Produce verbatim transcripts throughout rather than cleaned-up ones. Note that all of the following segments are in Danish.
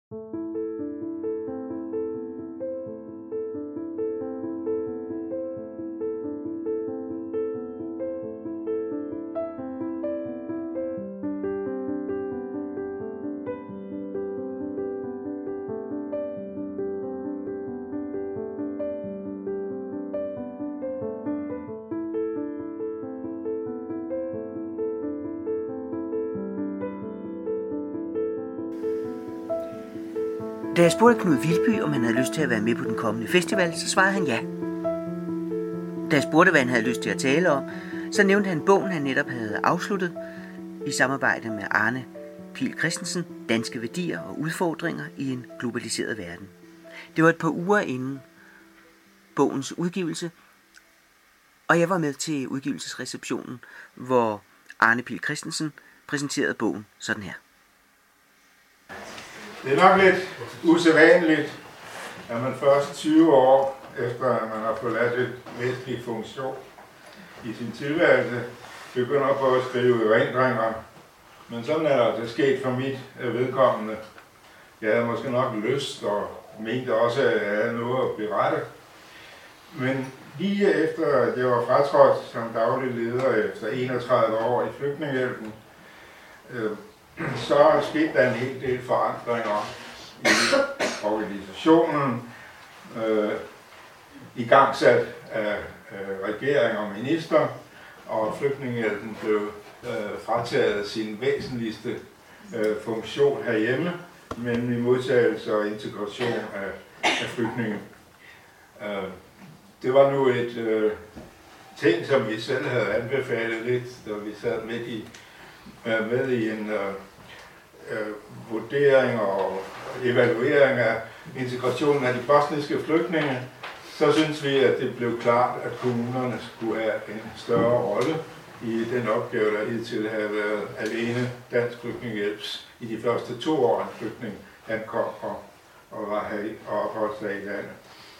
Da jeg spurgte Knud Vilby, om han havde lyst til at være med på den kommende festival, så svarede han ja. Da jeg spurgte, hvad han havde lyst til at tale om, så nævnte han bogen, han netop havde afsluttet i samarbejde med Arne Pihl Christensen, Danske værdier og udfordringer i en globaliseret verden. Det var et par uger inden bogens udgivelse, og jeg var med til udgivelsesreceptionen, hvor Arne Pihl Christensen præsenterede bogen sådan her. Det er nok lidt usædvanligt, at man først tyve år efter, at man har forladt et vestlig funktion i sin tilværelse, begynder på at skrive erindringer. Men sådan er det sket for mit vedkommende. Jeg havde måske nok lyst og mente også, at jeg havde noget at berette. Men lige efter, at jeg var fratrådt som daglig leder efter enogtredive år i Flygtningehjælpen, øh, så skete der en hel del forandringer i organisationen, øh, igangsat af øh, regering og minister, og Flygtningehjælpen blev øh, frataget sin væsentligste øh, funktion herhjemme, nemlig modtagelse og integration af, af flygtninge. Øh, det var nu et øh, ting, som vi selv havde anbefalet lidt, da vi sad midt i, øh, med i en øh, øh, vurdering og evaluering af integrationen af de bosniske flygtninge. Så synes vi, at det blev klart, at kommunerne skulle have en større rolle i den opgave, der hidtil havde været alene Dansk Flygtningehjælps i de første to år, en flygtning ankom og, og var her og opholdt sig i landet.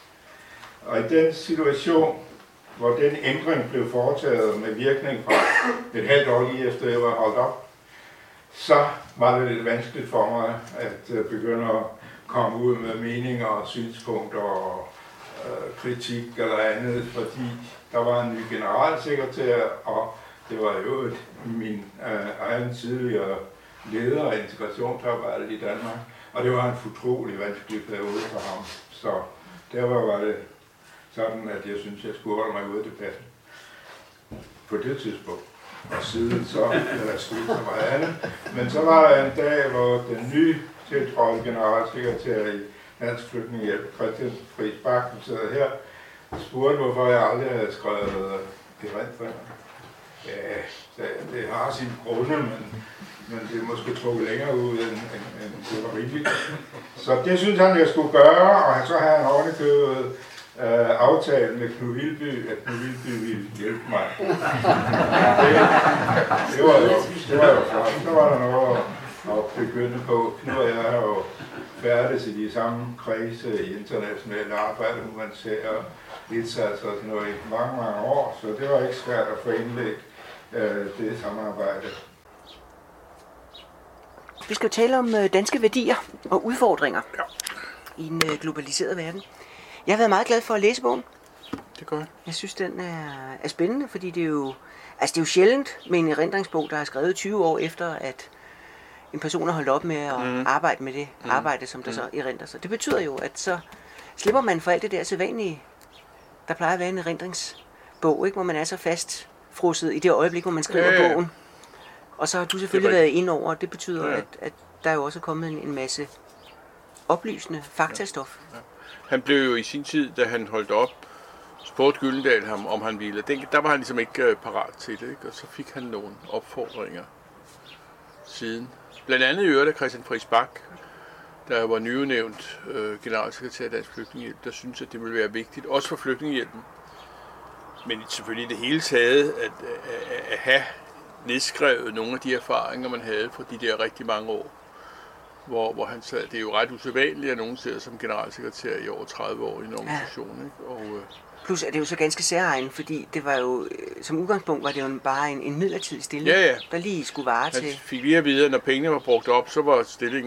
Og i den situation, hvor den ændring blev foretaget med virkning fra et halvt år lige efter jeg var holdt op, så var det lidt vanskeligt for mig at begynde at komme ud med meninger og synspunkter og øh, kritik eller andet, fordi der var en ny generalsekretær, og det var jo min øh, egen tidligere leder af integrationsarbejdet i Danmark, og det var en utrolig vanskelig periode for ham. Så derfor var det sådan, at jeg synes, jeg skulle holde mig ude af debatten på det tidspunkt. Og siden så er der sket så meget andet. Men så var der en dag, hvor den nye tiltrådte generalsekretær i Dansk Flygtningehjælp, Christian Friis Bach, sad her, og spurgte, hvorfor jeg aldrig havde skrevet erindringer. Ja, det har sin grunde, men, men det er måske trukket længere ud, end, end, end det var rigeligt. Så det synes han, jeg skulle gøre, og så havde han ovenikøbet øh, aftale med Knud Vilby, at Knud Vilby ville hjælpe mig. det, det var jo, det var jo flot. Så var der noget at begynde på. Knud og jeg har jo færdes i de samme kredse i internationale arbejde, humanitære indsatser og sådan noget i mange, mange år, så det var ikke svært at få indlægt øh, det samarbejde. Vi skal jo tale om øh, danske værdier og udfordringer ja. i en øh, globaliseret verden. Jeg har været meget glad for at læse bogen. Det gør jeg. Jeg synes, den er, er spændende, fordi det er jo, altså det er jo sjældent med en erindringsbog, der er skrevet tyve år efter, at en person har holdt op med at mm. arbejde med det mm. arbejde, som der mm. så erindrer sig. Det betyder jo, at så slipper man for alt det der sædvanlige, der plejer at være en erindringsbog, ikke? Hvor man er så fast frosset i det øjeblik, hvor man skriver ja, ja. bogen. Og så har du selvfølgelig været ind over, og det betyder, ja. at, at der jo også er kommet en, en masse oplysende faktastof. Ja. Ja. Han blev jo i sin tid, da han holdt op, spurgte Gyldendal ham, om han ville. Den, der var han ligesom ikke parat til det, ikke? Og så fik han nogle opfordringer siden. Blandt andet i øvrigt af Christian Friis Bach, der var nyudnævnt øh, generalsekretær af Dansk Flygtningehjælp, der synes, at det ville være vigtigt, også for Flygtningehjælpen, men selvfølgelig det hele taget, at, at, at have nedskrevet nogle af de erfaringer, man havde fra de der rigtig mange år, hvor, hvor han sad. Det er jo ret usædvanligt, at nogen sidder som generalsekretær i over tredive år i en organisation. Ja. Ikke? Og, øh, Plus er det jo så ganske særegen, fordi det var jo, som udgangspunkt var det jo bare en, en midlertidig stilling, ja, ja. der lige skulle vare til. Han fik lige at vide, at når pengene var brugt op, så var stillingen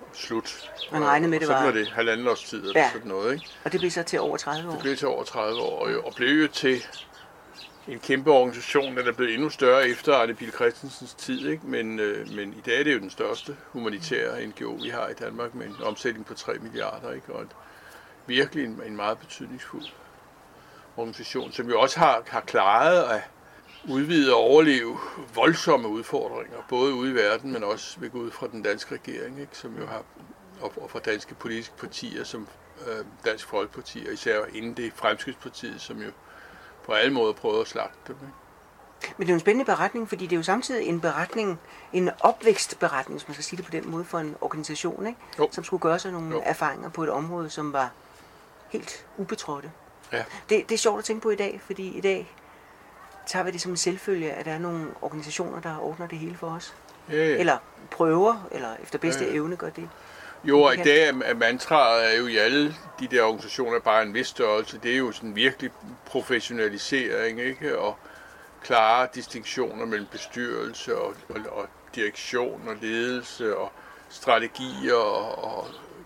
slut. Man regnede med, det var... Så var... blev det halvanden års tid eller ja. sådan noget, ikke? Og det blev så til over tredive år? Det blev til over tredive år, og blev jo til en kæmpe organisation, der er blevet endnu større efter Arne Pihl Christensens tid, ikke? Men, øh, men i dag er det jo den største humanitære N G O, vi har i Danmark, med en omsætning på tre milliarder, ikke? Og et, virkelig en, en meget betydningsfuld organisation, som jo også har, har klaret at udvide og overleve voldsomme udfordringer, både ude i verden, men også ved ud fra den danske regering, ikke? Som jo har, og, og fra danske politiske partier, som øh, Dansk Folkeparti, og især inden det Fremskridtspartiet, som jo på alle måder prøvede at slagte dem. Ikke? Men det er jo en spændende beretning, fordi det er jo samtidig en beretning, en opvækstberetning, hvis man skal sige det på den måde, for en organisation, ikke? Som skulle gøre sig nogle jo. erfaringer på et område, som var helt ubetrådte. Ja. Det, det er sjovt at tænke på i dag, fordi i dag tager vi det som en selvfølge, at der er nogle organisationer, der ordner det hele for os. Ja, ja. Eller prøver, eller efter bedste ja, ja. evne gør det. Jo, og i dag er mantraet er jo i alle de der organisationer bare en vis størrelse. Det er jo sådan virkelig professionalisering, ikke? Og klare distinktioner mellem bestyrelse og, og, og direktion og ledelse og strategier og, og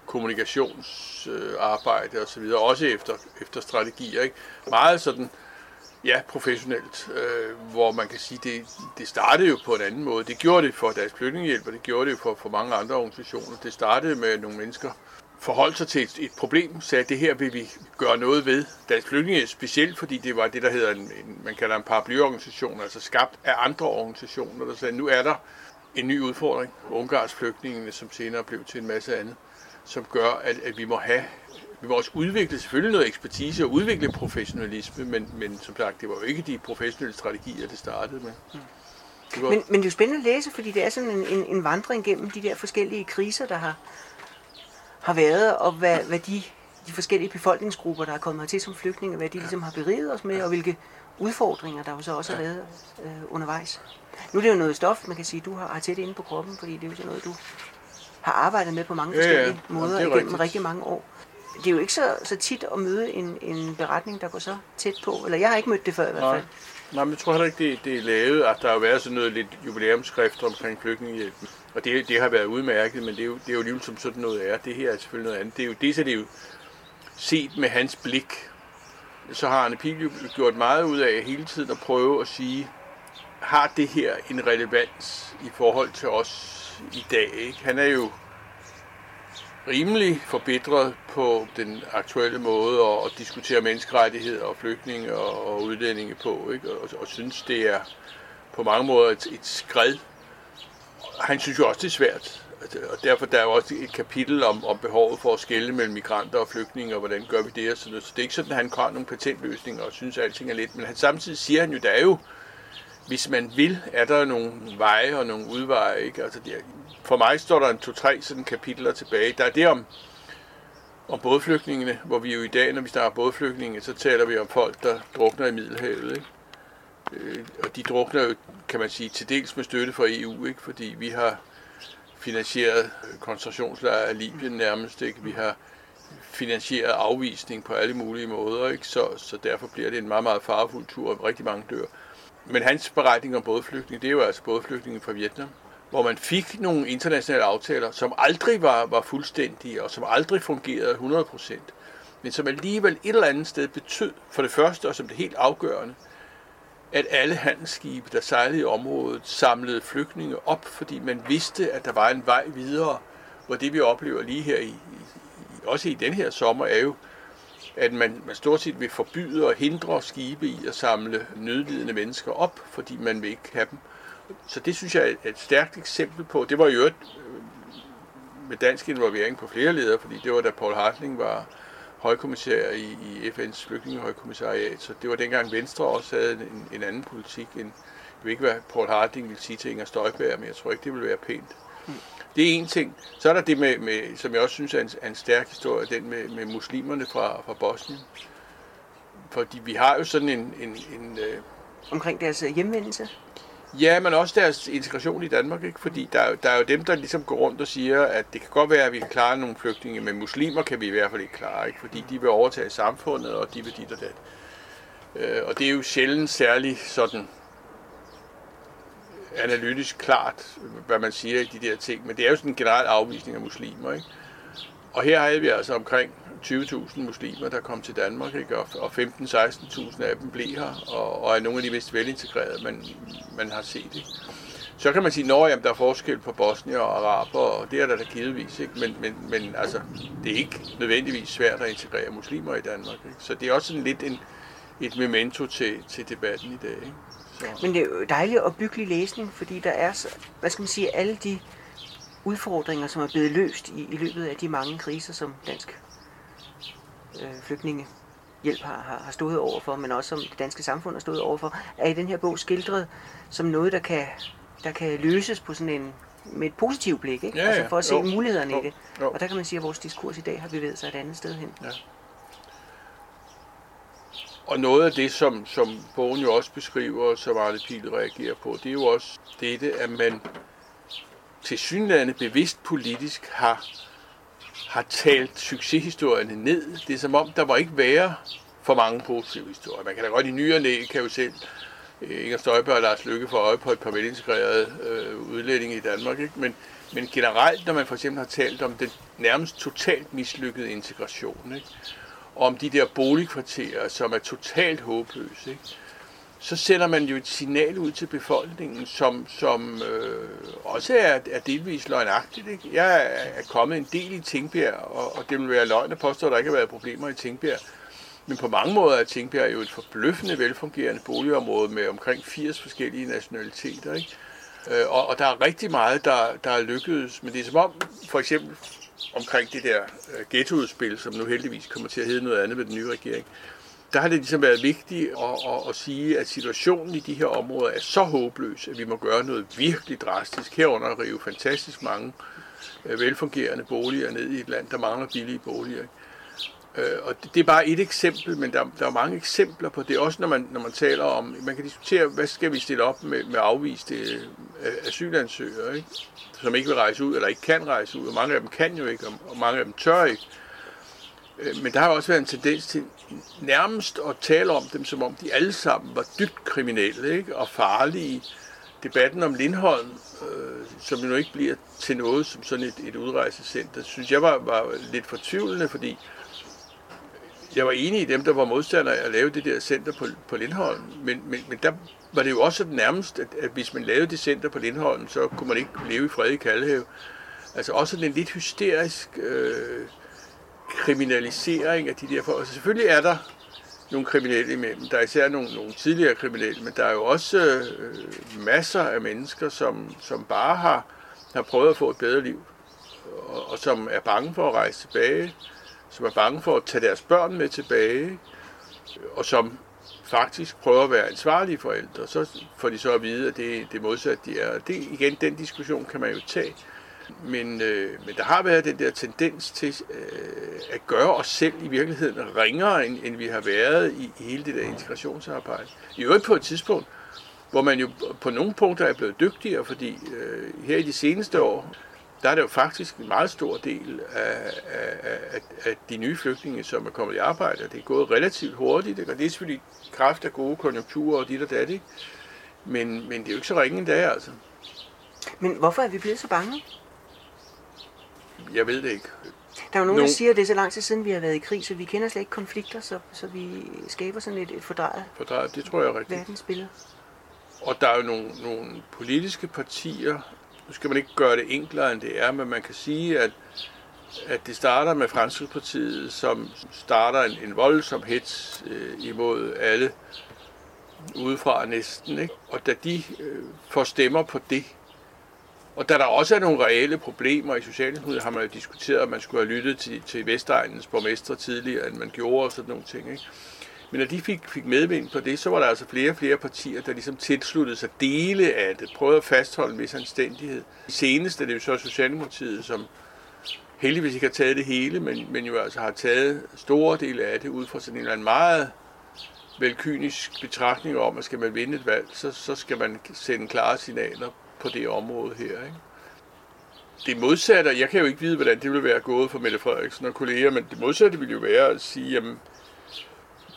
kommunikationsarbejde og så videre. Også efter, efter strategier, ikke? Meget sådan, ja, professionelt, øh, hvor man kan sige, det, det startede jo på en anden måde. Det gjorde det for Dansk Flygtningehjælp, og det gjorde det for, for mange andre organisationer. Det startede med, at nogle mennesker forholdt sig til et, et problem, sagde, at det her vil vi gøre noget ved. Dansk Flygtningehjælp specielt, fordi det var det, der hedder en, en man kalder en paraplyorganisation, altså skabt af andre organisationer, der sagde, nu er der en ny udfordring, Ungarns flygtningene, som senere blev til en masse andet, som gør, at, at vi må have Vi må også udvikle selvfølgelig noget ekspertise og udvikle professionalisme, men, men som sagt, det var jo ikke de professionelle strategier, det startede med. Det var... men, men det er jo spændende at læse, fordi det er sådan en, en, en vandring gennem de der forskellige kriser, der har, har været, og hvad, hvad de, de forskellige befolkningsgrupper, der er kommet hertil som flygtninge, hvad de ligesom har beriget os med, og hvilke udfordringer, der jo så også har været øh, undervejs. Nu er det jo noget stof, man kan sige, du har, har tæt inde på kroppen, fordi det er jo sådan noget, du har arbejdet med på mange forskellige ja, ja. måder igennem rigtigt. rigtig mange år. Det er jo ikke så, så tit at møde en, en beretning, der går så tæt på. Eller jeg har ikke mødt det før i hvert fald. Nej, men jeg tror heller ikke, det, det er lavet. At der har været sådan noget lidt jubilæumsskrift omkring flygtningehjælpen. Og det, det har været udmærket, men det er, jo, det er jo alligevel som sådan noget er. Det her er selvfølgelig noget andet. Det er jo det, så det er jo set med hans blik. Så har Arne Pihl gjort meget ud af hele tiden at prøve at sige, har det her en relevans i forhold til os i dag? Ikke? Han er jo rimelig forbitret på den aktuelle måde at, at diskutere menneskerettigheder og flygtninge og, og udlændinge på, ikke? Og, og synes, det er på mange måder et, et skred. Han synes jo også, det er svært. Og derfor der er jo også et kapitel om, om behovet for at skelne mellem migranter og flygtninge, og hvordan gør vi det og sådan noget. Så det er ikke sådan, at han har nogle patentløsninger og synes, at alting er lidt. Men han, samtidig siger han jo, der er jo, hvis man vil, er der nogle veje og nogle udveje, ikke? Altså, det er, for mig står der en to-tre sådan kapitler tilbage. Der er det om, om bådflygtningene, hvor vi jo i dag, når vi snakker bådflygtninge, så taler vi om folk, der drukner i Middelhavet, ikke? Øh, og de drukner jo, kan man sige, til dels med støtte fra E U, ikke? Fordi vi har finansieret koncentrationslejre af Libyen nærmest, ikke? Vi har finansieret afvisning på alle mulige måder, ikke? Så, så derfor bliver det en meget, meget farefuld tur, og rigtig mange dør. Men hans beretning om bådflygtninge, det er jo altså bådflygtninge fra Vietnam, hvor man fik nogle internationale aftaler, som aldrig var, var fuldstændige, og som aldrig fungerede hundrede procent, men som alligevel et eller andet sted betød, for det første, og som det helt afgørende, at alle handelsskibe, der sejlede i området, samlede flygtninge op, fordi man vidste, at der var en vej videre, hvor det vi oplever lige her, i, i, også i den her sommer, er jo, at man, man stort set vil forbyde og hindre skibe i at samle nødlidende mennesker op, fordi man vil ikke have dem. Så det synes jeg er et stærkt eksempel på. Det var jo et med dansk involvering på flere ledere, fordi det var da Poul Hartling var højkommissær i, i F N's flygtningehøjkommissariat, så det var dengang Venstre også havde en, en anden politik. End, jeg ved ikke, hvad Poul Hartling ville sige til Inger Støjberg, men jeg tror ikke, det ville være pænt. Mm. Det er en ting. Så er der det, med, med, som jeg også synes er en, er en stærk historie, den med, med muslimerne fra, fra Bosnien. Fordi vi har jo sådan en... en, en øh, omkring deres hjemvendelse? Ja, men også deres integration i Danmark, ikke? Fordi der, der er jo dem, der ligesom går rundt og siger, at det kan godt være, at vi kan klare nogle flygtninge, men muslimer kan vi i hvert fald ikke klare, ikke? Fordi de vil overtage samfundet, og de vil dit og dat. Øh, og det er jo sjældent særligt sådan analytisk klart, hvad man siger i de der ting, men det er jo sådan en generel afvisning af muslimer, ikke? Og her havde vi altså omkring tyve tusind muslimer, der kom til Danmark, ikke? Og femten til seksten tusind af dem blev her, og, og er nogle af de mest velintegrerede, man, man har set, ikke? Så kan man sige, at der er forskel på bosnier og araber, og det er der da givetvis, ikke? Men, men, men altså, det er ikke nødvendigvis svært at integrere muslimer i Danmark, ikke? Så det er også sådan lidt en, et memento til, til debatten i dag, ikke? Så. Men det er jo dejlig og byggelig læsning, fordi der er, hvad skal man sige, alle de udfordringer, som er blevet løst i, i løbet af de mange kriser, som dansk øh, flygtningehjælp har, har, har stået overfor, men også som det danske samfund har stået overfor, er i den her bog skildret som noget, der kan, der kan løses på sådan en, med et positivt blik, ikke? Ja, ja. Altså for at se jo. mulighederne jo. i det. Jo. Og der kan man sige, at vores diskurs i dag har bevæget sig et andet sted hen. Ja. Og noget af det, som, som bogen jo også beskriver, som Arne Pihl reagerer på, det er jo også dette, at man tilsyneladende bevidst politisk har, har talt succeshistorierne ned. Det er som om, der var ikke være for mange positive historier. Man kan da godt i ny og næ, kan jo selv Inger Støjberg og Lars Løkke få øje på et par velintegrerede øh, udlændinge i Danmark, ikke? Men, men generelt, når man for eksempel har talt om den nærmest totalt mislykkede integration, ikke? Om de der boligkvarterer, som er totalt håbløse, ikke? Så sender man jo et signal ud til befolkningen, som, som øh, også er, er delvis løgnagtigt, ikke? Jeg er, er kommet en del i Tingbjerg, og, og det vil være løgn at påstå, at der ikke har været problemer i Tingbjerg. Men på mange måder er Tingbjerg jo et forbløffende velfungerende boligområde med omkring firs forskellige nationaliteter, ikke? Øh, og, og der er rigtig meget, der, der er lykkedes, men det er som om, for eksempel omkring det der uh, ghettoudspil, som nu heldigvis kommer til at hedde noget andet med den nye regering, der har det ligesom været vigtigt at, at, at sige, at situationen i de her områder er så håbløs, at vi må gøre noget virkelig drastisk. Herunder at rive fantastisk mange uh, velfungerende boliger ned i et land, der mangler billige boliger. Uh, og det, det er bare et eksempel, men der, der er mange eksempler på det. Også når man, når man taler om, man kan diskutere, hvad skal vi stille op med, med afviste uh, asylansøgere, ikke? Som ikke vil rejse ud, eller ikke kan rejse ud, og mange af dem kan jo ikke, og mange af dem tør ikke. Men der har også været en tendens til nærmest at tale om dem, som om de alle sammen var dybt kriminelle, ikke? Og farlige. Debatten om Lindholm, øh, som jo ikke bliver til noget som sådan et, et udrejsecenter, synes jeg var, var lidt fortvivlende, fordi jeg var enig i dem, der var modstandere af at lave det der center på, på Lindholm, men, men, men der var det jo også nærmest, at, at hvis man lavede det center på Lindholm, så kunne man ikke leve i fred i Kalvehave. Altså også den lidt hysterisk øh, kriminalisering af de der folk. Altså selvfølgelig er der nogle kriminelle imellem. Der er især nogle, nogle tidligere kriminelle, men der er jo også øh, masser af mennesker, som, som bare har, har prøvet at få et bedre liv, og, og som er bange for at rejse tilbage, som er bange for at tage deres børn med tilbage, og som faktisk prøver at være ansvarlige forældre, så får de så at vide, at det er det modsatte, de er. Det, igen, den diskussion kan man jo tage. Men, øh, men der har været den der tendens til øh, at gøre os selv i virkeligheden ringere, end, end vi har været i, i hele det der integrationsarbejde. I øvrigt på et tidspunkt, hvor man jo på nogle punkter er blevet dygtigere, fordi øh, her i de seneste år, der er det jo faktisk en meget stor del af, af, af, af de nye flygtninge, som er kommet i arbejde, og det er gået relativt hurtigt, og det er selvfølgelig kraft af gode konjunkturer og dit og dat, ikke? Men, men det er jo ikke så ringe endda, altså. Men hvorfor er vi blevet så bange? Jeg ved det ikke. Der er jo nogen, Nogen... der siger, at det er så lang tid siden, vi har været i krig, så vi kender slet ikke konflikter, så, så vi skaber sådan et, et fordrejet Fordrejet, det tror jeg er rigtigt. verdensbillede. Og der er jo nogle, nogle politiske partier, nu skal man ikke gøre det enklere, end det er, men man kan sige, at, at det starter med Fremskridtspartiet, som starter en, en voldsom hets øh, imod alle udefra næsten, ikke? Og da de øh, får stemmer på det, og da der også er nogle reelle problemer i Socialdemokratiet, har man jo diskuteret, at man skulle have lyttet til, til Vestegnens borgmestre tidligere, end man gjorde og sådan nogle ting, ikke? Men når de fik, fik medvind på det, så var der altså flere og flere partier, der ligesom tilsluttede sig dele af det, prøvede at fastholde en vis anstændighed. Senest er det jo så Socialdemokratiet, som heldigvis ikke har taget det hele, men, men jo altså har taget store dele af det ud fra sådan en eller anden meget velkynisk betragtning om, at skal man vinde et valg, så, så skal man sende klare signaler på det område her, ikke? Det modsatte, jeg kan jo ikke vide, hvordan det ville være gået for Mette Frederiksen og kolleger, men det modsatte ville jo være at sige, at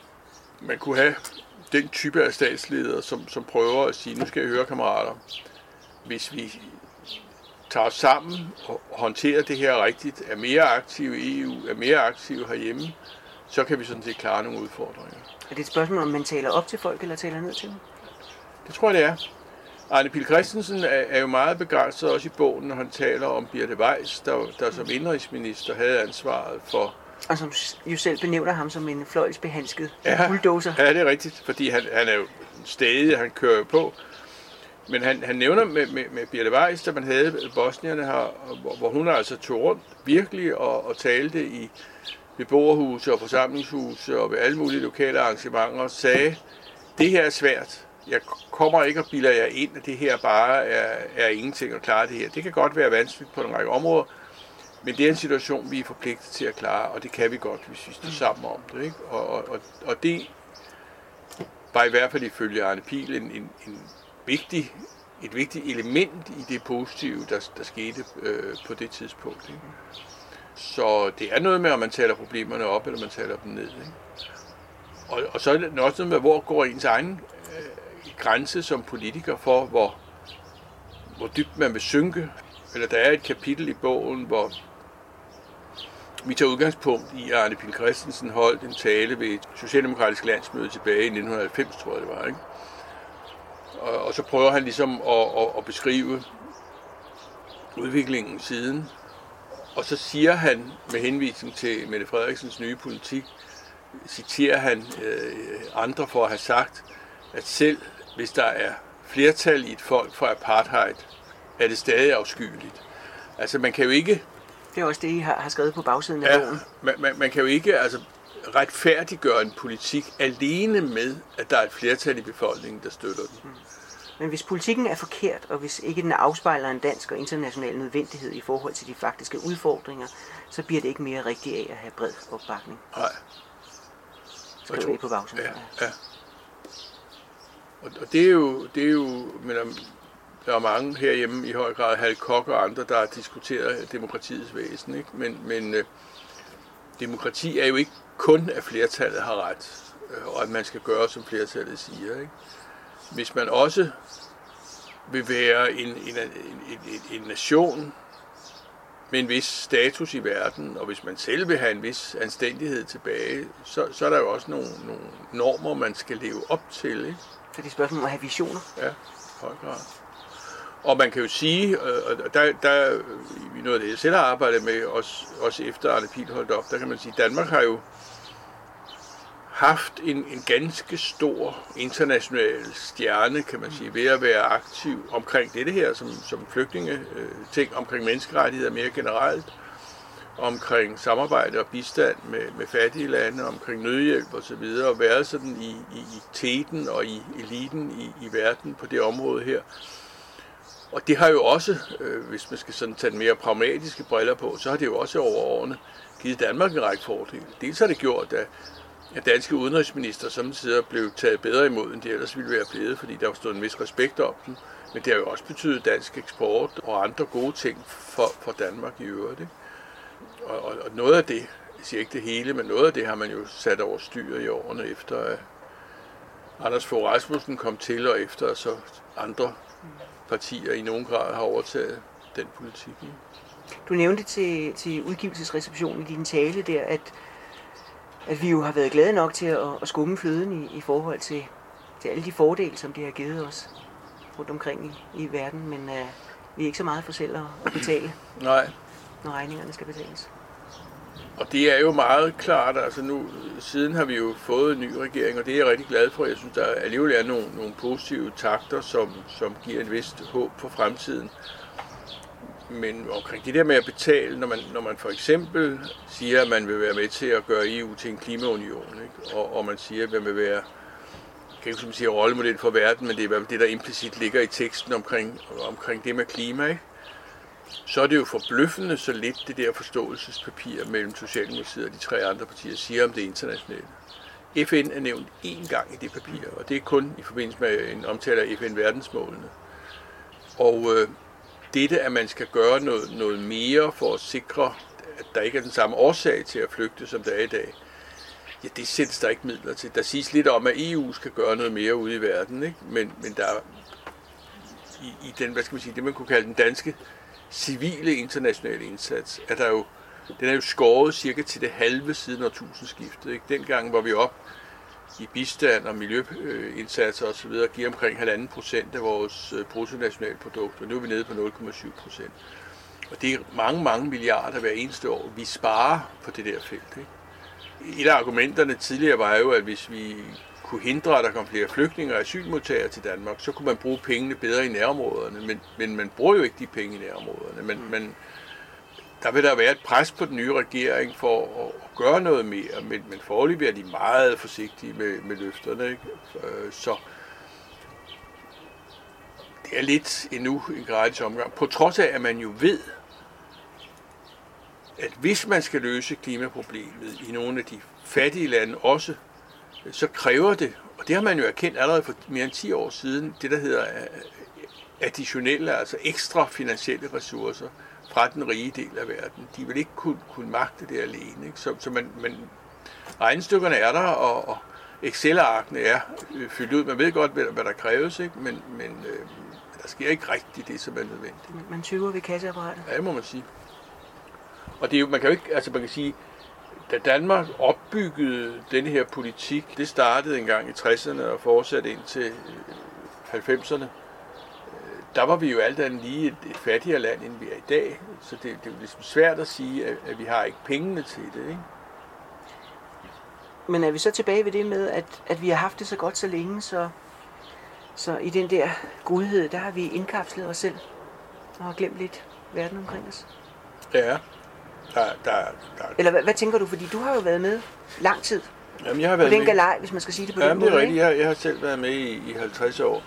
man kunne have den type af statsledere, som, som prøver at sige, nu skal jeg høre, kammerater, hvis vi tager os sammen og håndterer det her rigtigt, er mere aktive i E U, er mere aktive herhjemme, så kan vi sådan set klare nogle udfordringer. Er det et spørgsmål, om man taler op til folk, eller taler ned til dem? Det tror jeg, det er. Arne Pihl Christensen er, er jo meget begejstret også i bogen, når han taler om Birte Weiss, der, der som indrigsminister havde ansvaret for... Og som jo selv benævner ham som en fløjlsbehandsket ja, bulldozer. Ja, det er rigtigt, fordi han, han er jo stadig, han kører jo på. Men han, han nævner med, med, med Birte Weiss, da man havde bosnierne her, hvor, hvor hun altså tog rundt virkelig og, og talte i beboerhuse og forsamlingshuse og ved alle mulige lokale arrangementer og sagde, det her er svært. Jeg kommer ikke og bilder jer ind, at det her bare er, er ingenting at klare det her. Det kan godt være vanskeligt på en række områder, men det er en situation, vi er forpligtet til at klare, og det kan vi godt, hvis vi står sammen om det. Ikke? Og, og, og det var i hvert fald ifølge Arne Pihl en, en, en vigtig, et vigtigt element i det positive, der, der skete øh, på det tidspunkt. Ikke? Så det er noget med, om man taler problemerne op, eller man taler dem ned. Ikke? Og, og så er det også noget med, hvor går ens egen øh, grænse som politiker for, hvor, hvor dybt man vil synke. Eller der er et kapitel i bogen, hvor vi tager udgangspunkt i, at Arne Pihl Christensen holdt en tale ved et socialdemokratisk landsmøde tilbage i nitten halvfems, tror jeg det var. Ikke? Og, og så prøver han ligesom at, at, at beskrive udviklingen siden. Og så siger han med henvisning til Mette Frederiksens nye politik, citerer han øh, andre for at have sagt, at selv hvis der er flertal i et folk fra apartheid, er det stadig afskyeligt. Altså man kan jo ikke... Det er også det, I har, har skrevet på bagsiden af ja, bogen. Man, man, man kan jo ikke altså, retfærdiggøre en politik alene med, at der er et flertal i befolkningen, der støtter den. Hmm. Men hvis politikken er forkert, og hvis ikke den afspejler en dansk og international nødvendighed i forhold til de faktiske udfordringer, så bliver det ikke mere rigtigt af at have bred opbakning. Nej. Skriver I på bagsiden. Ja, ja. Og, og det er jo, det er jo men, der er mange herhjemme, i høj grad Hal Koch og andre, der har diskuteret demokratiets væsen. Ikke? Men, men øh, demokrati er jo ikke kun, at flertallet har ret, øh, og at man skal gøre, som flertallet siger. Ikke? Hvis man også vil være en, en, en, en, en nation med en vis status i verden, og hvis man selv vil have en vis anstændighed tilbage, så, så er der jo også nogle, nogle normer, man skal leve op til. Ikke? Så det er spørgsmål om at have visioner? Ja, høj grad. Og man kan jo sige, og der, der i noget af det, jeg selv har arbejdet med, også, også efter Arne Pihl holdt op, der kan man sige, at Danmark har jo haft en, en ganske stor international stjerne, kan man sige, ved at være aktiv omkring dette her, som, som flygtninge øh, ting, omkring menneskerettigheder mere generelt, omkring samarbejde og bistand med, med fattige lande, omkring nødhjælp og så videre, og været sådan i, i, i teten og i eliten i, i verden på det område her. Og det har jo også, øh, hvis man skal sådan tage den mere pragmatiske briller på, så har det jo også over årene givet Danmark en række fordele. Dels har det gjort, at at danske udenrigsminister samtidig blev taget bedre imod, end de ellers ville være blevet, fordi der var stået en vis respekt om dem. Men det har jo også betydet dansk eksport og andre gode ting for, for Danmark i øvrigt. Ikke? Og, og, og noget af det, jeg siger ikke det hele, men noget af det har man jo sat over styr i årene efter, at Anders Fogh Rasmussen kom til, og efter at så andre partier i nogen grad har overtaget den politik. Ikke? Du nævnte til, til udgivelsesreceptionen i din tale der, at at vi jo har været glade nok til at, at skumme fløden i, i forhold til, til alle de fordele, som det har givet os rundt omkring i, i verden, men uh, vi er ikke så meget for selv at, at betale, Nej. når regningerne skal betales. Og det er jo meget klart, altså nu, siden har vi jo fået en ny regering, og det er jeg rigtig glad for. Jeg synes, der alligevel er nogle, nogle positive takter, som, som giver en vist håb for fremtiden. Men omkring det der med at betale, når man, når man for eksempel siger, at man vil være med til at gøre E U til en klimaunion, ikke? Og, og man siger, at man vil være, jeg kan ikke som sige rollemodel for verden, men det er i hvert fald det, der implicit ligger i teksten omkring, omkring det med klima, ikke? Så er det jo forbløffende så lidt det der forståelsespapir mellem Socialdemokratiet og de tre andre partier siger om det internationale. F N er nævnt én gang i det papir, og det er kun i forbindelse med en omtale af F N-verdensmålene. Og øh, dette, at man skal gøre noget, noget mere for at sikre, at der ikke er den samme årsag til at flygte, som der er i dag, ja, det sættes der ikke midler til. Der siges lidt om, at E U skal gøre noget mere ude i verden, ikke? Men, men der i, i den, hvad skal man sige, det man kunne kalde den danske civile internationale indsats, er der jo, den er jo skåret cirka til det halve siden årtusindskiftet. Ikke? Dengang var vi op i bistand og miljøindsatser osv. giver omkring halvanden procent af vores bruttonationalprodukt, og nu er vi nede på nul komma syv procent. Og det er mange, mange milliarder hver eneste år, vi sparer på det der felt. Ikke? Et af argumenterne tidligere var jo, at hvis vi kunne hindre, at der kom flere flygtninge og asylmodtagere til Danmark, så kunne man bruge pengene bedre i nærområderne. Men, men man bruger jo ikke de penge i nærområderne. Men, men der vil der være et pres på den nye regering for at, at gøre noget mere, men, men foreløbig er de meget forsigtige med, med løfterne. Ikke? Så det er lidt endnu en gratis omgang. På trods af, at man jo ved, at hvis man skal løse klimaproblemet i nogle af de fattige lande også, så kræver det, og det har man jo erkendt allerede for mere end ti år siden, det der hedder additionelle, altså ekstra finansielle ressourcer fra den rige del af verden. De vil ikke kunne, kunne magte det alene. Ikke? Så, så man, man, regnestykkerne er der, og, og Excel-arkene er øh, fyldt ud. Man ved godt, hvad, hvad der kræves, ikke? men, men øh, der sker ikke rigtigt det, som er nødvendigt. Man tyver ved kasseapparatet. Ja, det må man sige. Og det er jo, man kan jo ikke, altså man kan sige, da Danmark opbyggede denne her politik, det startede engang i tresserne og fortsatte ind til halvfemserne, der var vi jo alt andet lige et, et fattigere land, end vi er i dag. Så det, det er jo ligesom svært at sige, at, at vi har ikke pengene til det, ikke? Men er vi så tilbage ved det med, at, at vi har haft det så godt så længe, så, så i den der godhed, der har vi indkapslet os selv og har glemt lidt verden omkring os? Ja. Der, der, der... Eller hvad, hvad tænker du? Fordi du har jo været med lang tid. Jamen, jeg har været på den med... galej, hvis man skal sige det på Jamen, den måde. Det er rigtigt. Jeg, jeg har selv været med i, i halvtreds år.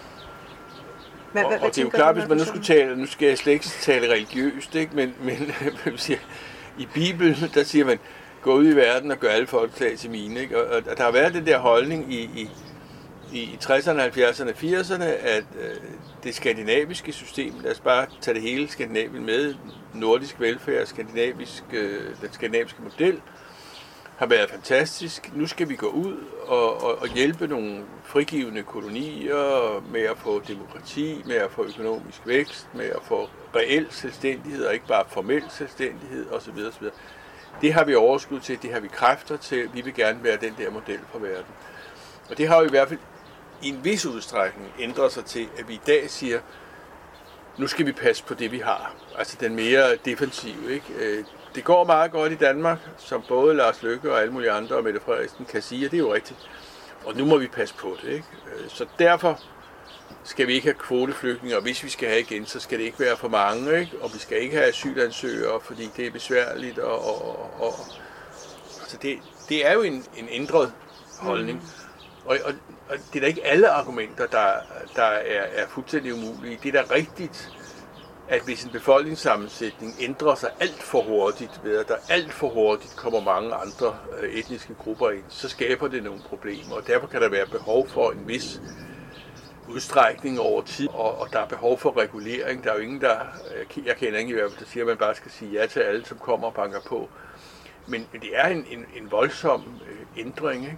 Hvad, og, hvad, og det er jo klart, hvis man nu skulle tale, nu skal jeg slet ikke tale religiøst, ikke? men, men siger, i Bibelen, der siger man, gå ud i verden og gør alle folk klar til mine. Ikke? Og, og der har været den der holdning i, i, i tresserne, halvfjerdserne, firserne, at øh, det skandinaviske system, lad os bare tage det hele Skandinavien med, nordisk velfærd, skandinavisk, øh, den skandinaviske model, har været fantastisk. Nu skal vi gå ud og, og, og hjælpe nogle frigivende kolonier med at få demokrati, med at få økonomisk vækst, med at få reel selvstændighed og ikke bare formel selvstændighed osv. osv. Det har vi overskud til, det har vi kræfter til. Vi vil gerne være den der model for verden. Og det har jo i hvert fald i en vis udstrækning ændret sig til, at vi i dag siger, nu skal vi passe på det, vi har. Altså den mere defensive, ikke? Det går meget godt i Danmark, som både Lars Løkke og alle mulige andre og Mette Frederiksen kan sige, og det er jo rigtigt. Og nu må vi passe på det, ikke? Så derfor skal vi ikke have kvoteflygtninge, og hvis vi skal have igen, så skal det ikke være for mange, ikke? Og vi skal ikke have asylansøgere, fordi det er besværligt. Og, og, og, altså det, det er jo en, en ændret holdning. Og, og, og det er da ikke alle argumenter, der, der er, er fuldstændig umulige. Det er da rigtigt, at hvis en befolkningssammensætning ændrer sig alt for hurtigt, ved at der alt for hurtigt kommer mange andre etniske grupper ind, så skaber det nogle problemer. Og derfor kan der være behov for en vis udstrækning over tid, og, og der er behov for regulering. Der er jo ingen, der, jeg kender ingen i hvert fald, der siger, at man bare skal sige ja til alle, som kommer og banker på. Men, men det er en, en, en voldsom øh, ændring, ikke?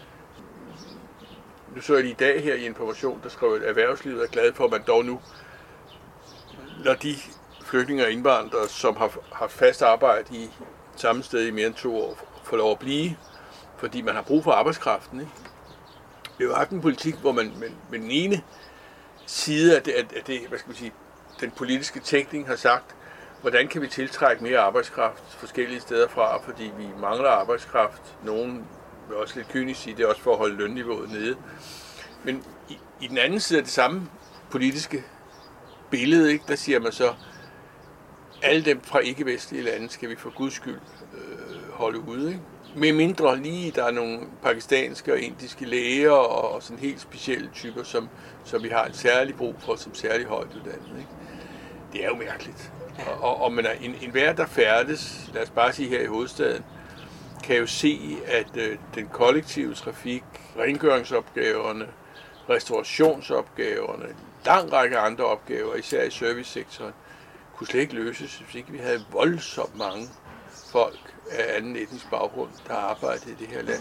Nu så jeg lige i dag her i Information, der skrev, at erhvervslivet er glad for, at man dog nu, når de flygtninge og indvandrere, som har haft fast arbejde i samme sted i mere end to år, får lov at blive, fordi man har brug for arbejdskraften, ikke? Vi har jo haft en politik, hvor man med, med den ene side af det, af det, hvad skal man sige, den politiske tænkning har sagt, hvordan kan vi tiltrække mere arbejdskraft forskellige steder fra, fordi vi mangler arbejdskraft. Nogen vil også lidt kynisk sige, det er også for at holde lønniveauet nede. Men i, i den anden side af det samme politiske billede, ikke, der siger man så, alle dem fra ikke-vestlige lande skal vi for guds skyld øh, holde ude, ikke? Med mindre lige, der er nogle pakistanske og indiske læger og sådan helt specielle typer, som, som vi har en særlig brug for, som særlig højt uddannet, ikke? Det er jo mærkeligt. Og, og, og man er en, en hver, der færdes, lad os bare sige her i hovedstaden, kan jo se, at øh, den kollektive trafik, rengøringsopgaverne, restaurationsopgaverne, en lang række andre opgaver, især i servicesektoren, kunne slet ikke løses, hvis ikke vi havde voldsomt mange folk af anden etnisk baggrund, der arbejdede i det her land.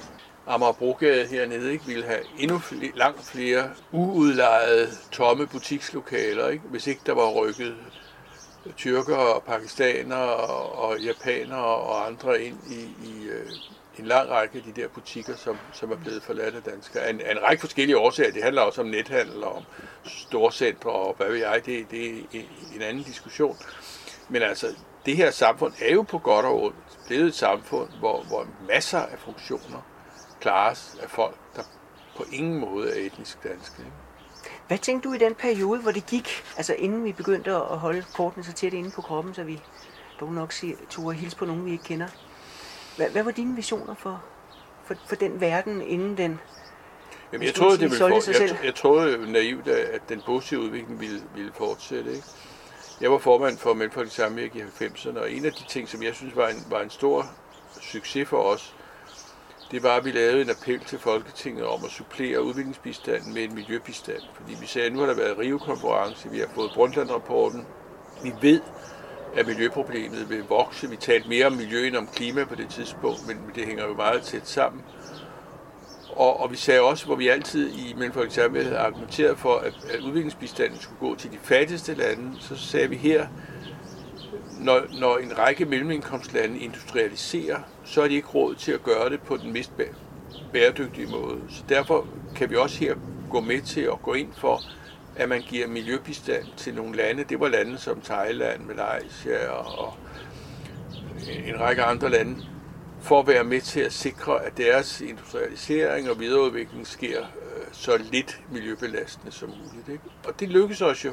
Amagerbrogade hernede ikke ville have endnu flere, langt flere uudlejede, tomme butikslokaler, ikke? Hvis ikke der var rykket tyrkere og pakistanere og japanere og andre ind i, i øh, en lang række af de der butikker, som, som er blevet forladt af danskere. Af en, en række forskellige årsager. Det handler også om nethandel og om storcentre og hvad ved jeg. Det, det er en anden diskussion. Men altså, det her samfund er jo på godt og ondt blevet et samfund, hvor, hvor masser af funktioner klares af folk, der på ingen måde er etnisk danske. Hvad tænkte du i den periode, hvor det gik, altså inden vi begyndte at holde kortene så tæt inde på kroppen, så vi dog nok turde hilse på nogen, vi ikke kender? Hvad, hvad var dine visioner for, for, for den verden, inden den Jamen, jeg, troede, det ville for, jeg, jeg troede naivt, at den positive udvikling ville, ville fortsætte. Ikke? Jeg var formand for Mellemfolkeligt Samvirke i halvfemserne, og en af de ting, som jeg synes var en, var en stor succes for os, det var, at vi lavede en appel til Folketinget om at supplere udviklingsbistanden med en miljøbistand. Fordi vi sagde, at nu har der været Rio-konference, vi har fået Brundtland-rapporten. Vi ved, at miljøproblemet vil vokse. Vi talte mere om miljø end om klima på det tidspunkt, men det hænger jo meget tæt sammen. Og, og vi sagde også, hvor vi altid i Mellemfolkeligt Samvirke havde argumenteret for, at, at udviklingsbistanden skulle gå til de fattigste lande, så sagde vi her, når, når en række mellemindkomstlande industrialiserer, så er de ikke råd til at gøre det på den mest bæredygtige måde. Så derfor kan vi også her gå med til at gå ind for, at man giver miljøbistand til nogle lande. Det var lande som Thailand, Malaysia og en række andre lande, for at være med til at sikre, at deres industrialisering og videreudvikling sker så lidt miljøbelastende som muligt. Ikke? Og det lykkedes os jo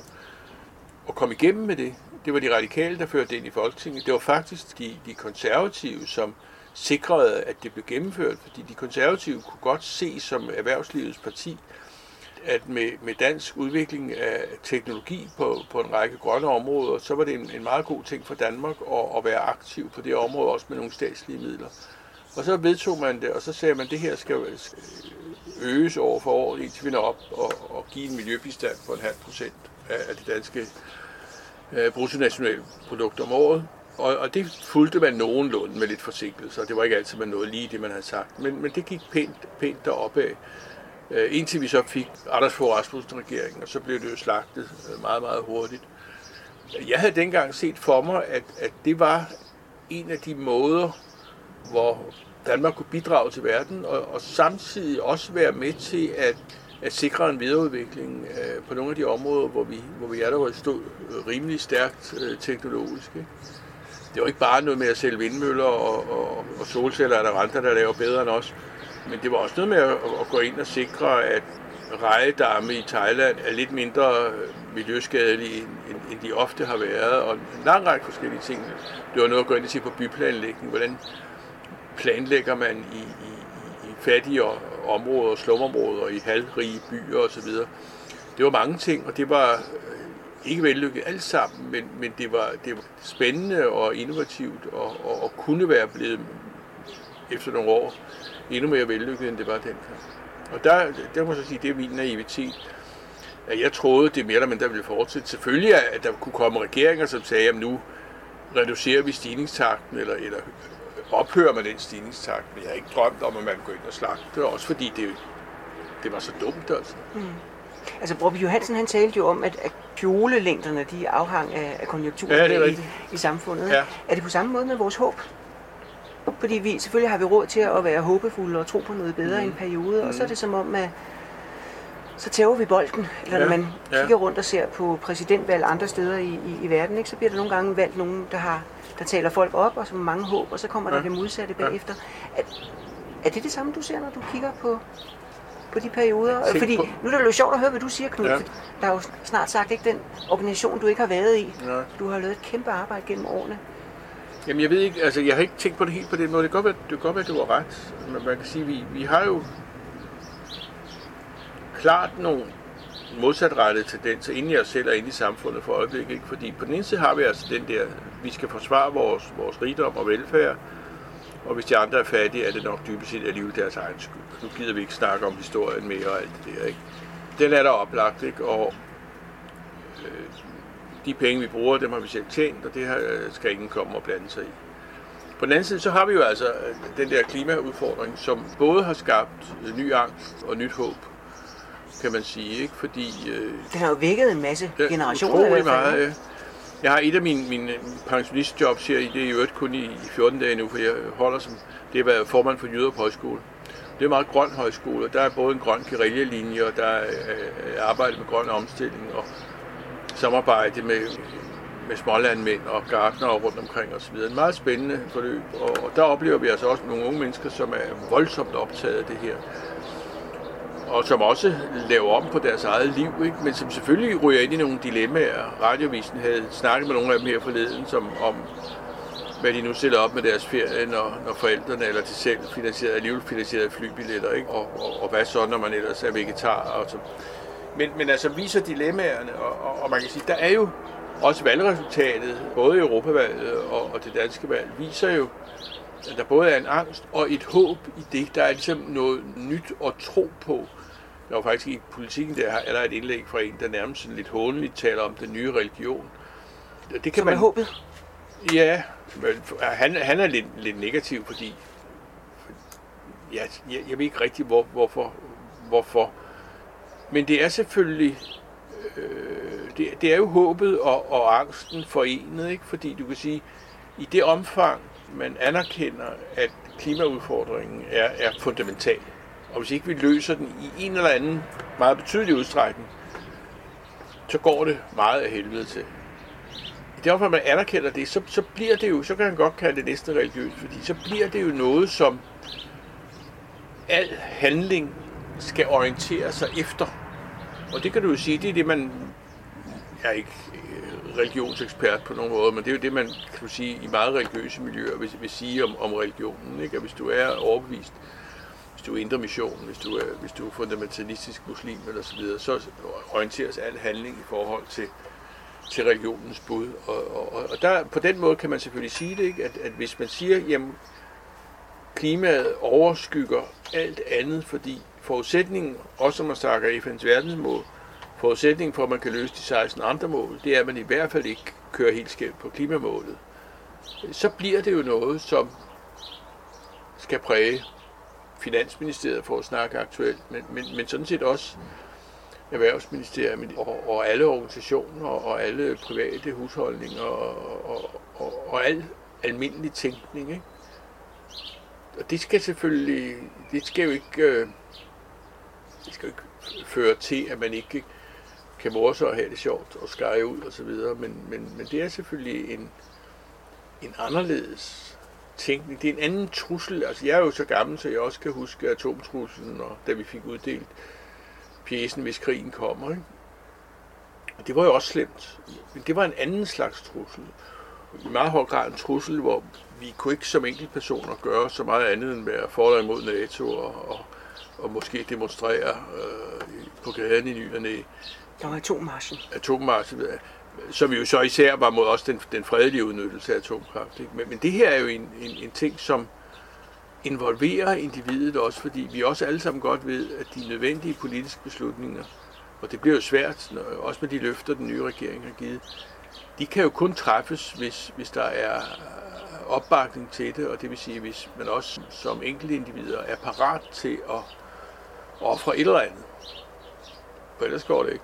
at komme igennem med det. Det var de radikale, der førte det ind i Folketinget. Det var faktisk de, de konservative, som sikrede, at det blev gennemført, fordi de konservative kunne godt se som erhvervslivets parti, at med, med dansk udvikling af teknologi på, på en række grønne områder, så var det en, en meget god ting for Danmark at, at være aktiv på det område, også med nogle statslige midler. Og så vedtog man det, og så sagde man, at det her skal øges år for år, indtil vi når op og, og give en miljøbistand på en halv procent af det danske uh, bruttonationalprodukt om året. Og, og det fulgte man nogenlunde med lidt forsinkelse, og det var ikke altid man nåede lige det, man havde sagt. Men, men det gik pænt, pænt deroppe af. Indtil vi så fik Anders Fogh Rasmussen-regeringen, og så blev det jo slagtet meget, meget hurtigt. Jeg havde dengang set for mig, at, at det var en af de måder, hvor Danmark kunne bidrage til verden, og, og samtidig også være med til at, at sikre en videreudvikling øh, på nogle af de områder, hvor vi, hvor vi allerede stod rimelig stærkt øh, teknologisk. Ikke? Det var ikke bare noget med at sælge vindmøller og, og, og solceller, eller andre, der laver bedre end os. Men det var også noget med at, at gå ind og sikre, at rejedamme i Thailand er lidt mindre miljøskadelige, end, end de ofte har været, og en lang række forskellige ting. Det var noget at gå ind og se på byplanlægning. Hvordan planlægger man i, i, i fattige områder, slumområder, i halvrige byer osv. Det var mange ting, og det var ikke vellykket alt sammen, men, men det, var, det var spændende og innovativt, og, og, og kunne være blevet efter nogle år endnu mere vellykket, end det var dengang. Og der, der må jeg så sige, det er min naivitet. At jeg troede, det mere eller mindre ville fortsætte. Selvfølgelig, at der kunne komme regeringer, som sagde, at nu reducerer vi stigningstakten, eller, eller ophører man den stigningstakt. Men jeg har ikke drømt om, at man går ind og slagte, også fordi det, det var så dumt. Altså. Mm. Altså, Broby Johansen, han talte jo om, at, at kjolelængderne, de afhang af, af konjunkturen ja, i, i samfundet. Ja. Er det på samme måde med vores håb? Fordi vi selvfølgelig har vi råd til at være håbefulde og tro på noget bedre mm. i en periode, mm. og så er det som om, at så tæver vi bolden. Eller ja. når man kigger ja. rundt og ser på præsidentvalg andre steder i, i, i verden, ikke, så bliver der nogle gange valgt nogen, der, har, der taler folk op, og som har mange håb, og så kommer ja. der det modsatte bagefter. Er, er det det samme, du ser, når du kigger på, på de perioder? Tænk Fordi på. nu er det jo sjovt at høre, hvad du siger, Knud. Ja. Der er jo snart sagt ikke den organisation, du ikke har været i. Ja. Du har lavet et kæmpe arbejde gennem årene. Jamen jeg ved ikke, altså jeg har ikke tænkt på det helt på den måde. Det kan godt være, det kan godt være, at du har ret. Men man kan sige, vi, vi har jo klart nogle modsatrettede tendenser inde i os selv og inde i samfundet for øjeblikket. Ikke? Fordi på den ene side har vi altså den der, vi skal forsvare vores, vores rigdom og velfærd. Og hvis de andre er fattige, er det nok dybest set alligevel deres egen skyld. Nu gider vi ikke snakke om historien mere og alt det der. Ikke? Den er der oplagt, ikke? Og øh, de penge, vi bruger, dem har vi selv tjent, og det her skal ingen komme og blande sig i. På den anden side, så har vi jo altså den der klimaudfordring, som både har skabt ny angst og nyt håb, kan man sige, ikke? Fordi øh, det har jo vækket en masse generationer. Utrolig meget, ja. Jeg har et af mine, mine pensionistjobs her, det er i øvrigt kun i fjorten dage nu, for jeg holder som, det er været formand for Jyderup Højskole. Det er en meget grøn højskole, og der er både en grøn guerillalinje, og der er arbejde med grøn omstilling, og samarbejde med, med smålandmænd og gartnere rundt omkring osv. En meget spændende forløb, og, og der oplever vi altså også nogle unge mennesker, som er voldsomt optaget af det her. Og som også laver om på deres eget liv, ikke? Men som selvfølgelig ryger ind i nogle dilemmaer. Radiovisen havde snakket med nogle af dem her forleden, som om, hvad de nu stiller op med deres ferie, når, når forældrene eller de selv finansierede, alligevel finansierede flybilletter, ikke? Og, og, og hvad så, når man ellers er vegetar. Og så. Men, men altså viser dilemmaerne, og, og, og man kan sige, der er jo også valgresultatet, både i Europavalget og, og det danske valg, viser jo, at der både er en angst og et håb i det. Der er ligesom noget nyt at tro på. Der var faktisk i politikken, der er der et indlæg fra en, der nærmest sådan lidt hånligt taler om den nye religion. Det kan Som man, er håbet? Ja, men han, han er lidt, lidt negativ, fordi ja, jeg, jeg ved ikke rigtig, hvor, hvorfor, hvorfor. Men det er selvfølgelig, øh, det, det er jo håbet og, og angsten forenet, ikke? Fordi du kan sige, i det omfang, man anerkender, at klimaudfordringen er, er fundamental. Og hvis ikke vi løser den i en eller anden meget betydelig udstrækning, så går det meget af helvede til. I det omfang, man anerkender det, så, så bliver det jo, så kan man godt kalde det næsten religiøst, fordi så bliver det jo noget, som al handling skal orientere sig efter. Og det kan du jo sige, det er det, man, jeg er ikke religionsekspert på nogen måde, men det er jo det, man kan du sige, i meget religiøse miljøer vil, vil sige om, om religionen. Ikke? At hvis du er overbevist, hvis du er indre mission, hvis du er, hvis du er fundamentalistisk muslim eller så videre, så orienteres al handling i forhold til, til religionens bud. Og, og, og der, på den måde kan man selvfølgelig sige det, ikke? At, at hvis man siger, jamen klimaet overskygger alt andet, fordi forudsætningen, også når man snakker F N's verdensmål, forudsætningen for, at man kan løse de seksten andre mål, det er, at man i hvert fald ikke kører helt skævt på klimamålet. Så bliver det jo noget, som skal præge Finansministeriet for at snakke aktuelt, men, men, men sådan set også Erhvervsministeriet og, og alle organisationer og alle private husholdninger og, og, og, og al almindelig tænkning. Ikke? Og det skal selvfølgelig, det skal jo ikke, det skal jo ikke føre til, at man ikke kan more sig og have det sjovt og skære ud og så videre, men, men, men det er selvfølgelig en, en anderledes tænkning. Det er en anden trussel. Altså jeg er jo så gammel, så jeg også kan huske atomtruslen, og da vi fik uddelt pjecen, hvis krigen kommer. Ikke? Og det var jo også slemt. Men det var en anden slags trussel. I meget høj grad en trussel, hvor vi kunne ikke som enkeltpersoner gøre så meget andet end være for eller imod NATO og, og, og måske demonstrere øh, på gaden i ny og næ. Der var atommarchen. Atommarchen, som jo så især var mod også den, den fredelige udnyttelse af atomkraft. Ikke? Men, men det her er jo en, en, en ting, som involverer individet også, fordi vi også alle sammen godt ved, at de nødvendige politiske beslutninger, og det bliver jo svært, også med de løfter, den nye regering har givet, de kan jo kun træffes, hvis, hvis der er opbakning til det, og det vil sige, hvis man også som enkelte individer er parat til at ofre et eller andet. For ellers går det ikke.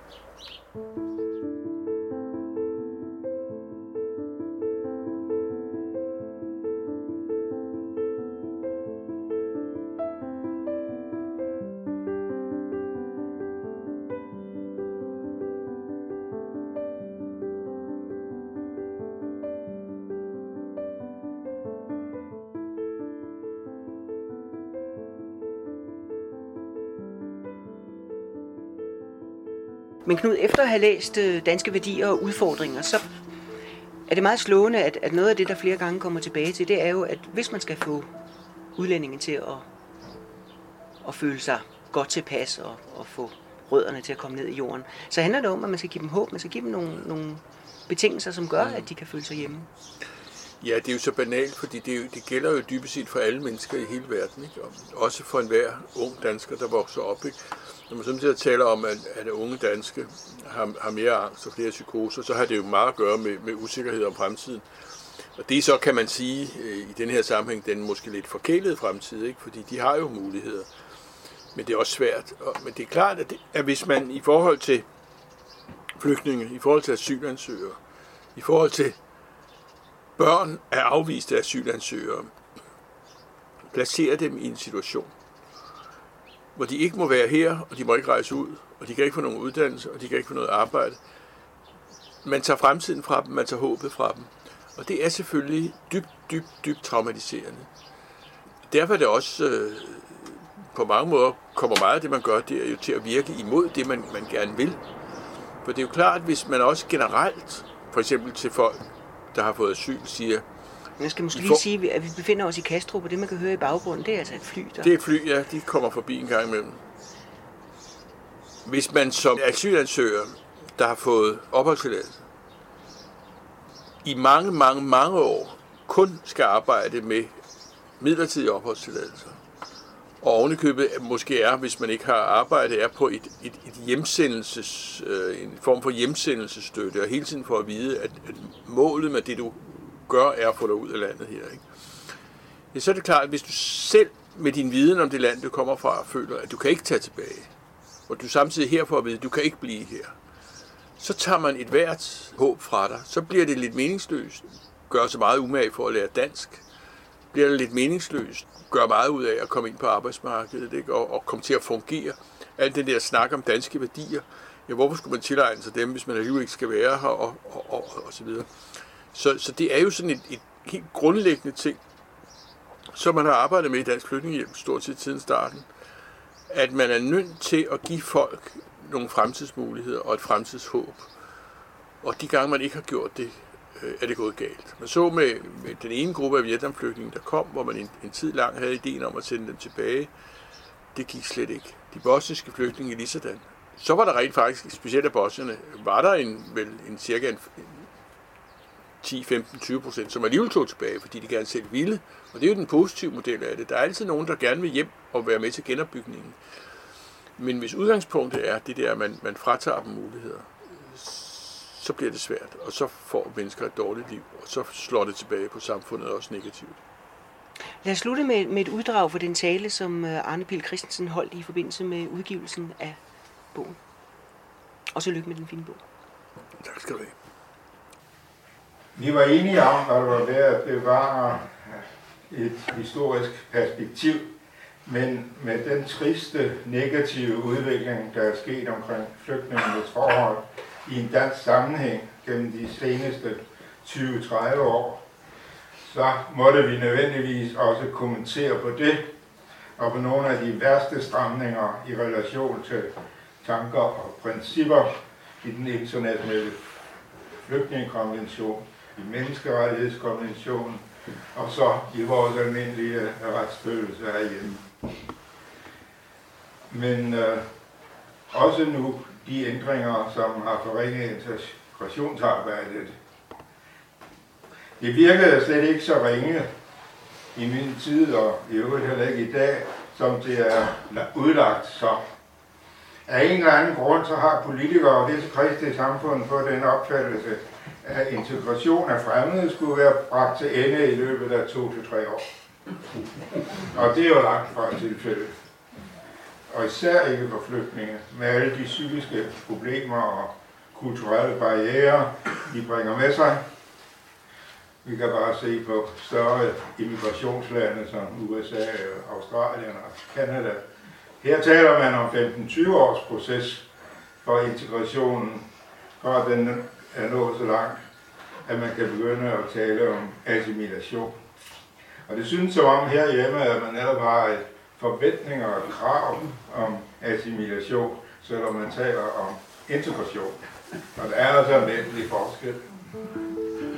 Men Knud, efter at have læst Danske Værdier og Udfordringer, så er det meget slående, at, at noget af det, der flere gange kommer tilbage til, det er jo, at hvis man skal få udlændingen til at, at føle sig godt tilpas og, og få rødderne til at komme ned i jorden, så handler det om, at man skal give dem håb, man skal give dem nogle, nogle betingelser, som gør, at de kan føle sig hjemme. Ja, det er jo så banalt, fordi det, jo, det gælder jo dybest set for alle mennesker i hele verden, ikke? Og også for enhver ung dansker, der vokser op, ikke? Når man samtidig taler om, at, at unge danske har, har mere angst og flere psykoser, så har det jo meget at gøre med, med usikkerhed om fremtiden. Og det så, kan man sige, i den her sammenhæng, den måske lidt forkælede fremtid, ikke? Fordi de har jo muligheder. Men det er også svært. Men det er klart, at, det, at hvis man i forhold til flygtninge, i forhold til asylansøgere, i forhold til børn af afviste asylansøgere, placerer dem i en situation, hvor de ikke må være her, og de må ikke rejse ud, og de kan ikke få nogen uddannelse, og de kan ikke få noget arbejde. Man tager fremtiden fra dem, man tager håbet fra dem. Og det er selvfølgelig dybt, dybt, dybt traumatiserende. Derfor er det også øh, på mange måder kommer meget af det, man gør, det er jo til at virke imod det, man, man gerne vil. For det er jo klart, hvis man også generelt, for eksempel til folk, der har fået asyl, siger... Jeg skal måske lige sige, at vi befinder os i Kastrup, og det, man kan høre i baggrunden, det er altså et fly, der... Det er et fly, ja. De kommer forbi en gang imellem. Hvis man som asylansøger, der har fået opholdstilladelse, i mange, mange, mange år kun skal arbejde med midlertidige opholdstilladelser, og ovenikøbet måske er, hvis man ikke har arbejde, er på et, et, et hjemsendelses, øh, en form for hjemsendelsesstøtte, og hele tiden for at vide, at, at målet med det, du gør, er at få dig ud af landet her. Ikke? Ja, så er det klart, at hvis du selv med din viden om det land, du kommer fra, føler, at du kan ikke tage tilbage, og du samtidig her får at vide, at du kan ikke blive her, så tager man et hvert håb fra dig. Så bliver det lidt meningsløst. Gør så meget umage for at lære dansk. Bliver det lidt meningsløst. Gør meget ud af at komme ind på arbejdsmarkedet, ikke? Og, og komme til at fungere. Alt den der snak om danske værdier. Ja, hvorfor skulle man tilegne sig dem, hvis man alligevel ikke skal være her, og, og, og, og så videre. Så, så det er jo sådan et, et helt grundlæggende ting, som man har arbejdet med i Dansk Flygtningehjælp stort set siden starten. At man er nødt til at give folk nogle fremtidsmuligheder og et fremtidshåb. Og de gange, man ikke har gjort det, er det gået galt. Man så med, med den ene gruppe af Vietnamflygtninge, der kom, hvor man en, en tid lang havde ideen om at sende dem tilbage. Det gik slet ikke. De bosniske flygtninge lige sådan. Så var der rent faktisk, specielt af bosnierne, var der en, vel en cirka en, ti, femten, tyve procent, som alligevel tog tilbage, fordi de gerne selv ville. Og det er jo den positive model af det. Der er altid nogen, der gerne vil hjem og være med til genopbygningen. Men hvis udgangspunktet er det der, at man, man fratager dem muligheder, så bliver det svært, og så får mennesker et dårligt liv, og så slår det tilbage på samfundet også negativt. Lad os slutte med, med et uddrag for den tale, som Arne Pihl Christensen holdt i forbindelse med udgivelsen af bogen. Og så lykke med den fine bog. Tak skal du have. Vi var enige om, at det var værd at bevare et historisk perspektiv, men med den triste, negative udvikling, der er sket omkring flygtningenes forhold i en dansk sammenhæng gennem de seneste tyve til tredive år, så måtte vi nødvendigvis også kommentere på det, og på nogle af de værste stramninger i relation til tanker og principper i den internationale flygtningekonvention, i menneskerettighedskonventionen, og så i vores almindelige retsfølelse herhjemme. Men øh, også nu de ændringer, som har forringet integrationsarbejdet. Det virkede slet ikke så ringe i min tid, og i øvrigt heller ikke i dag, som det er udlagt som. Af en eller anden grund, så har politikere og visse kristne samfund fået den opfattelse, at integration af fremmede skulle være bragt til ende i løbet af to til tre år. Og det er jo langt fra tilfældet. Og især ikke for flygtninge, med alle de psykiske problemer og kulturelle barrierer, de bringer med sig. Vi kan bare se på større immigrationslande som U S A, Australien og Canada. Her taler man om femten til tyve års proces for integrationen, for at den er nået så langt, at man kan begynde at tale om assimilation. Og det synes som om herhjemme, at man netop har et forventninger og krav om assimilation, selvom man taler om integration. Og der er altså en væsentlig forskel.